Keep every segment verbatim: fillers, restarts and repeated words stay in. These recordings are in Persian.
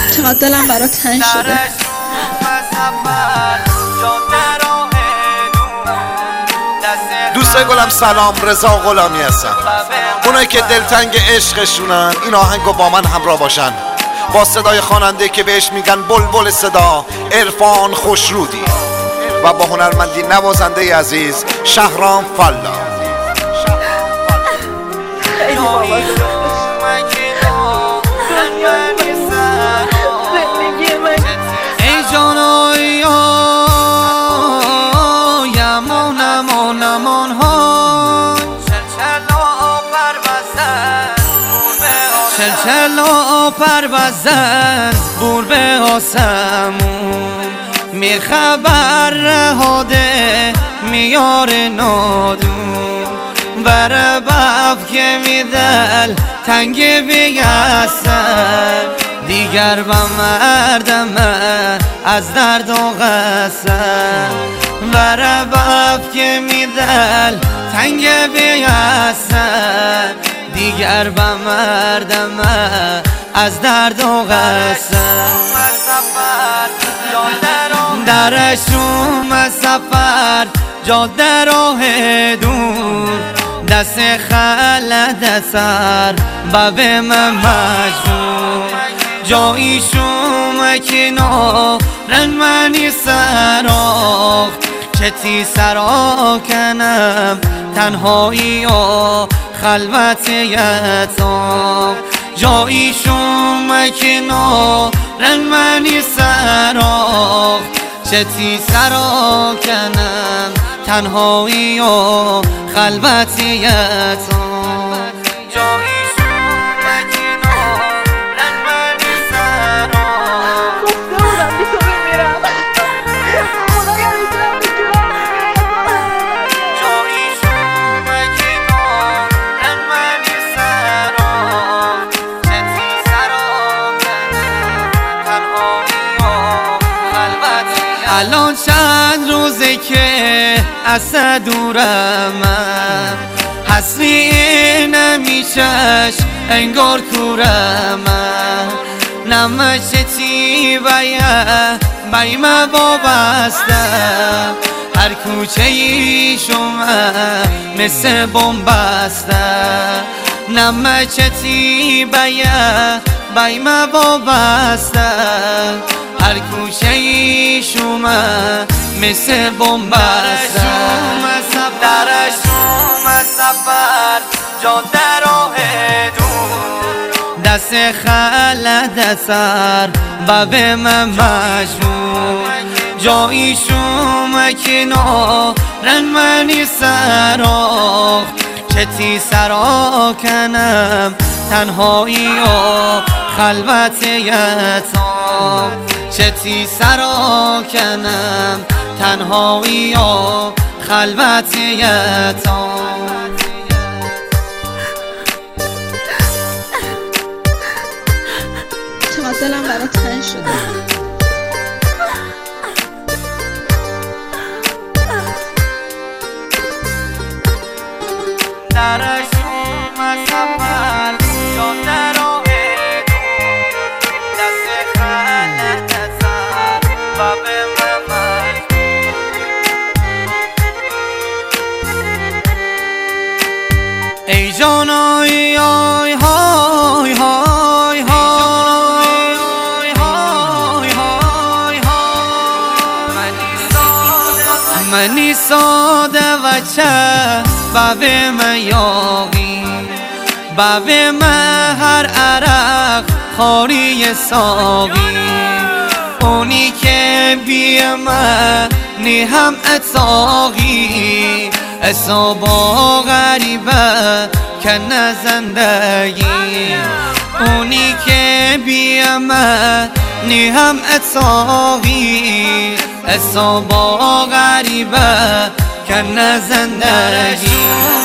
چقدر دلم برات تنگ شده. دوستای گلم سلام، رضا غلامی هستم. اونایی که دلتنگ عشقشونن این آهنگو با من همراه باشن، با صدای خواننده که بهش میگن بلبل صدا، عرفان خوشرودی، و با هنرمندی نوازنده عزیز شهرام فلا. ای جانای یمان امان امان های چلچلا پروزن بور به آسمون می خبر رهاده میار نادون بر بف که می دل تنگ بیستن دیگر با مردمه از درد و غصه بر بف که می دل تنگ بیستن دیگر با مردمه از درد و غصه درشوم سفر جاده راه دور دست خلد سر باب من مجبور جایی شوم کنار منی سراخ چتی سرا کنم تنهایی و خلوت یتام جایی شوم کنار منی سراخ چتی سرا کنم تنهایی و خلوت یتام جایی شوم کنار منی سراخ گفته بودم بی تو بمیرم. خدایا میتونم بجونم. جایی شوم کنار منی سراخ چتی سرا کنم تنهایی و خلوت یتام الان چند روزه که از دورم حسنی نمیشش انگار کورم نمشتی باید بایم وابسته هر کوچه ای شما مثل بمبسته نمشتی باید بایم وابسته هر کوچه ای شما مثل بمبسته درشوم سفر جاده راه دور دست خلد سر باب من مجبور جایی شوم کنار منی سراخ چتی سرا کنم تنهایی و خلوت یتام چتی سرا کنم تنهایی و خلوت یتام چقدر دلم برات تنگ شده. درشوم سفر جاده راه دور دست خلد سر باب من مجبور ای جانای های های های های های های منی ساده و چه باب من یاغی باب من هر عرق خاری ساقی اونی که بی من نی هم اتاقی اصابا غریبه کنه زندگی اونی که بی من نی هم اتاقی اصابا غریبه کنه زندگی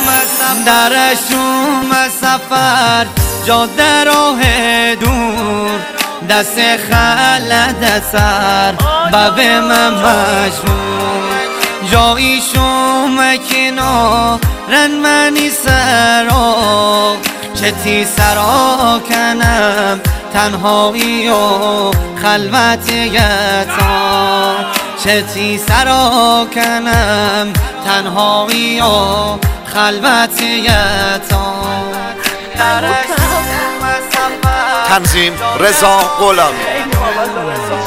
درشوم سفر جاده راه دور دست خلد سر باب من مجبور جایی شوم کنار منی سراخ چتی سرا کنم تنهایی و خلوتیتا چتی سرا کنم تنهایی و خلوتیتا تنظیم رضا غلامی.